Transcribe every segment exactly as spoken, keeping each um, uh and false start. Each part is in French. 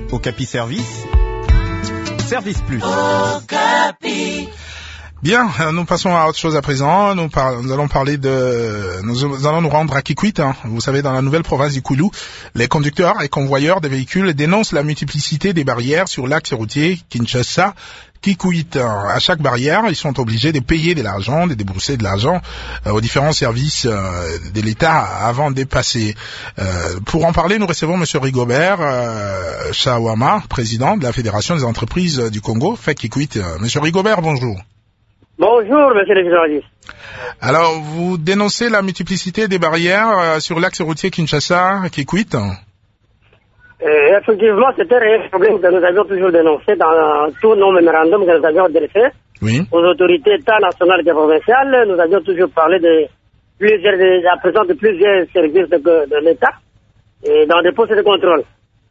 Okapi Service, Service Plus. Okapi. Bien, nous passons à autre chose à présent. Nous, par... nous allons parler de, nous allons nous rendre à Kikwit. Hein. Vous savez, dans la nouvelle province du Koulou, les conducteurs et convoyeurs des véhicules dénoncent la multiplicité des barrières sur l'axe routier Kinshasa. Kikwit. À chaque barrière, ils sont obligés de payer de l'argent, de débourser de l'argent euh, aux différents services euh, de l'État avant de passer. Euh, pour en parler, nous recevons Monsieur Rigobert euh, Chawama, président de la Fédération des entreprises du Congo, F E C Kikwit. Euh, Monsieur Rigobert, bonjour. Bonjour, monsieur le journaliste. Alors, vous dénoncez la multiplicité des barrières euh, sur l'axe routier Kinshasa-Kikwit. Euh, effectivement, c'était un réel problème que nous avions toujours dénoncé dans tous nos mémorandums que nous avions adressés oui. aux autorités état nationales et provinciales. Nous avions toujours parlé de plusieurs, de la présence de plusieurs services de, de l'État et dans des postes de contrôle.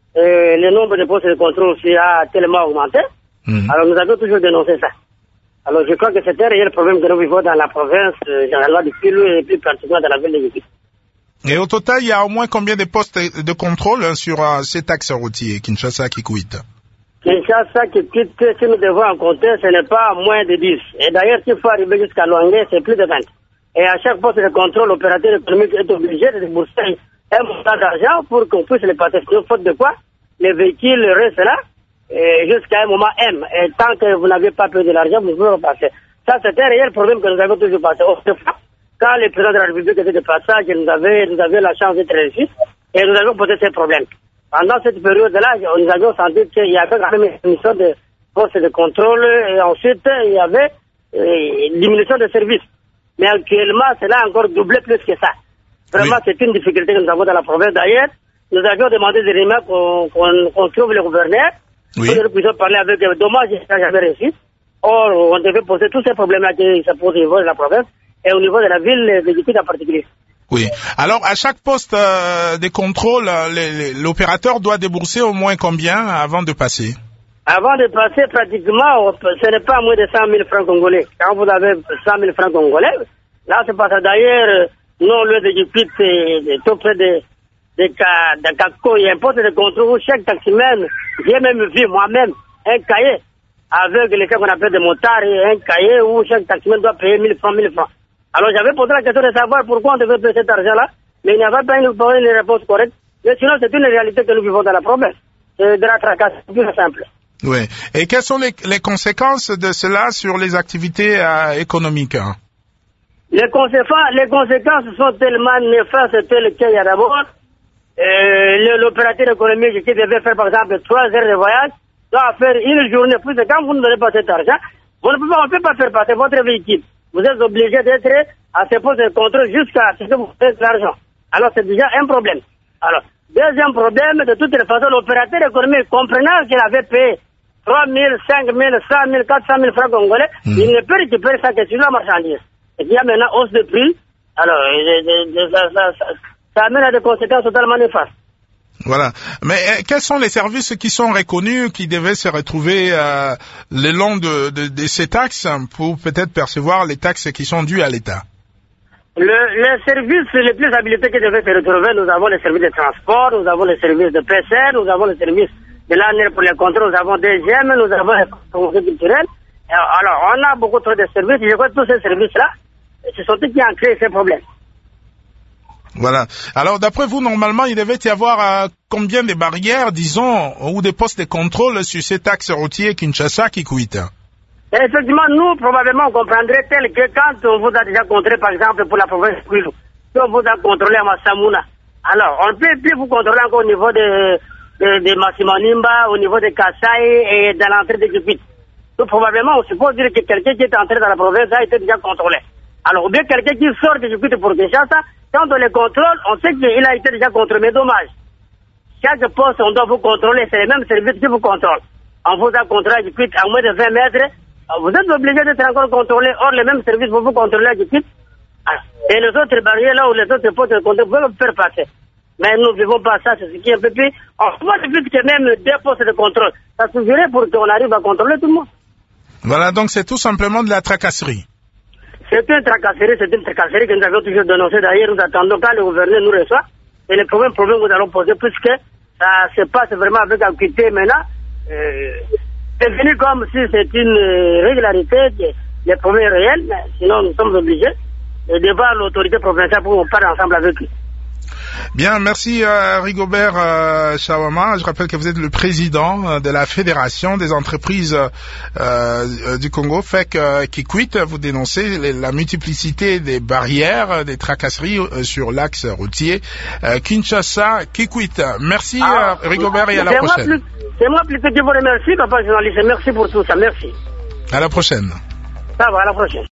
Et le nombre de postes de contrôle aussi a tellement augmenté. Mmh. Alors, nous avions toujours dénoncé ça. Alors, je crois que c'est un réel problème que nous vivons dans la province, euh, généralement du Kivu et plus particulièrement dans la ville de Kikwit. Et au total, il y a au moins combien de postes de contrôle hein, sur euh, cet axe routier, Kinshasa-Kikwit? Kinshasa-Kikwit, si nous devons en compter, ce n'est pas moins de dix. Et d'ailleurs, s'il faut arriver jusqu'à Luange, c'est plus de vingt. Et à chaque poste de contrôle, l'opérateur économique est obligé de débourser un montant d'argent pour qu'on puisse les passer. Faute de quoi, les véhicules restent là. Et jusqu'à un moment M. Et tant que vous n'avez pas payé de l'argent, vous pouvez repasser. Ça, c'est un réel problème que nous avons toujours passé. Autrefois, quand le président de la République était de passage, nous avions, nous avions la chance d'être réussis et nous avions posé ces problèmes. Pendant cette période-là, nous avions senti qu'il y avait quand même une diminution de postes de contrôle et ensuite il y avait euh, une diminution de services. Mais actuellement, cela a encore doublé plus que ça. Vraiment, oui. C'est une difficulté que nous avons dans la province. D'ailleurs, nous avions demandé des remarques qu'on, qu'on, qu'on trouve le gouverneur. Oui. Nous puissions parler avec eux. Dommage, je n'ai jamais réussi. Or, on devait poser tous ces problèmes-là qui se posent au niveau de la province et au niveau de la ville de Kikwit en particulier. Oui. Alors, à chaque poste euh, de contrôle, les, les, l'opérateur doit débourser au moins combien avant de passer? Avant de passer, pratiquement, ce n'est pas moins de cent mille francs congolais. Quand vous avez cent mille francs congolais, là, c'est pas ça. D'ailleurs, nous, au lieu de Kikwit, c'est tout près de... Des cas, des cas, il y a un poste de contrôle où chaque taximène, j'ai même vu moi-même un cahier avec les cas qu'on appelle des motards et un cahier où chaque taximène doit payer mille francs, mille francs. Alors j'avais posé la question de savoir pourquoi on devait payer cet argent-là, mais il n'y avait pas une, une réponse correcte. Mais sinon, c'est une réalité que nous vivons dans la province. C'est de la tracasse, c'est plus simple. Oui. Et quelles sont les, les conséquences de cela sur les activités euh, économiques hein? les, conséquences, les conséquences sont tellement néfastes telles qu'il y a d'abord. Euh, l'opérateur économique qui devait faire par exemple trois heures de voyage doit faire une journée plus. Quand vous ne donnez pas cet argent, vous ne pouvez pas, on peut pas faire passer votre véhicule. Vous êtes obligé d'être à ce poste de contrôle jusqu'à ce que vous faites l'argent. Alors c'est déjà un problème. Alors, deuxième problème, de toutes les façons, l'opérateur économique comprenant qu'il avait payé trois mille, cinq mille, cent mille, quatre cent mille francs congolais, mmh. il ne peut récupérer ça que sur la marchandise. Et il y a maintenant hausse de prix. Alors, ça, ça, ça, ça amène à des conséquences totalement néfastes. Voilà. Mais euh, quels sont les services qui sont reconnus, qui devaient se retrouver euh, le long de, de, de ces taxes pour peut-être percevoir les taxes qui sont dues à l'État? Le, les services les plus habilités qui devaient se retrouver, nous avons les services de transport, nous avons les services de P C R, nous avons les services de l'A N R pour les contrôles, nous avons des G M, nous avons les contrôles culturels. Alors, on a beaucoup trop de services, et je crois que tous ces services-là, ce sont eux qui ont créé ces problèmes. Voilà. Alors, d'après vous, normalement, il devait y avoir euh, combien de barrières, disons, ou des postes de contrôle sur cet axe routier Kinshasa-Kikwit? Effectivement, nous, probablement, on comprendrait tel que quand on vous a déjà contrôlé, par exemple, pour la province de Kwilu, si on vous a contrôlé à Massamouna, alors, on peut plus vous contrôler encore au niveau de, de, de Massimanimba, au niveau de Kassai et dans l'entrée de Kikwit. Donc, probablement, on suppose dire que quelqu'un qui est entré dans la province a été déjà contrôlé. Alors, ou bien quelqu'un qui sort de Kikwit pour Kinshasa, quand on les contrôle, on sait qu'il a été déjà contrôlé. Mais dommage. Chaque poste, on doit vous contrôler. C'est les mêmes services qui vous contrôlent. On vous a contrôlé à Kikwit à moins de vingt mètres. Vous êtes obligé d'être encore contrôlé. Or, les mêmes services vont vous contrôler à Kikwit. Et les autres barrières là où les autres postes de contrôle peuvent faire passer. Mais nous ne vivons pas ça. C'est ce qui est un peu plus. On voit vite que même deux postes de contrôle, ça suffirait pour qu'on arrive à contrôler tout le monde. Voilà, donc c'est tout simplement de la tracasserie. C'est une tracasserie, c'est une tracasserie que nous avons toujours dénoncée. D'ailleurs, nous attendons quand le gouverneur nous reçoit. Et le premier problème que nous allons poser, puisque ça se passe vraiment avec acuité maintenant. Euh, c'est venu comme si c'était une régularité, des problèmes réels, sinon nous sommes obligés de voir l'autorité provinciale pour qu'on parle ensemble avec eux. Bien, merci euh, Rigobert euh, Chawama. Je rappelle que vous êtes le président euh, de la Fédération des entreprises euh, euh, du Congo, F E C euh, Kikwit. Vous dénoncez les, la multiplicité des barrières, euh, des tracasseries euh, sur l'axe routier euh, Kinshasa-Kikwit. Merci ah, euh, Rigobert et à la prochaine. C'est moi plus que je vous remercie, papa journaliste. Merci pour tout ça. Merci. À la prochaine. Ça va, à la prochaine.